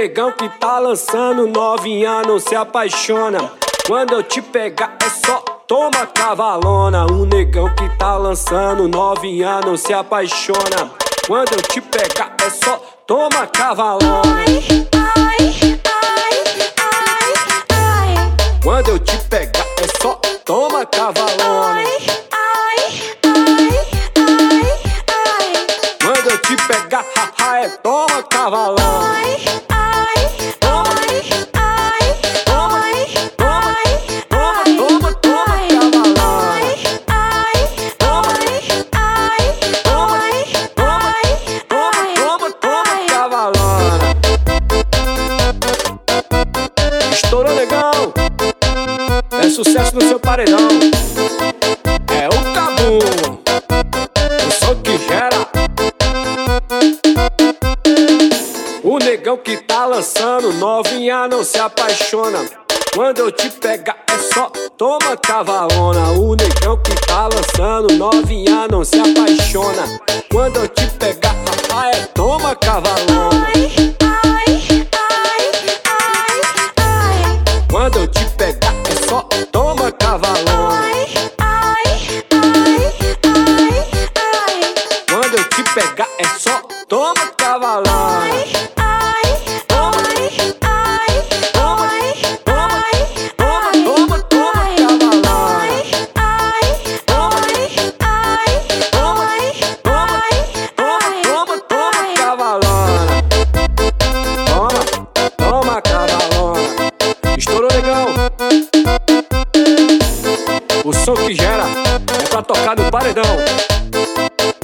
negão que tá lançando, novinha não se apaixona. Quando eu te pegar é só toma cavalona. O negão que tá lançando, novinha não se apaixona. Quando eu te pegar é só toma cavalona. Quando eu te pegar é só toma cavalona. Quando eu te pegar, haha, é toma cavalona. Estourou, negão, é sucesso no seu paredão. É o Cabum, o som que gera. O negão que tá lançando, novinha não se apaixona. Quando eu te pegar é só toma cavalona. O negão que tá lançando, novinha não se apaixona. Quando eu te pegar, é toma cavalona. Quando eu te pegar é só toma cavalona. Quando eu te pegar é só toma cavalona. Estourou, negão, o som que gera é pra tocar no paredão.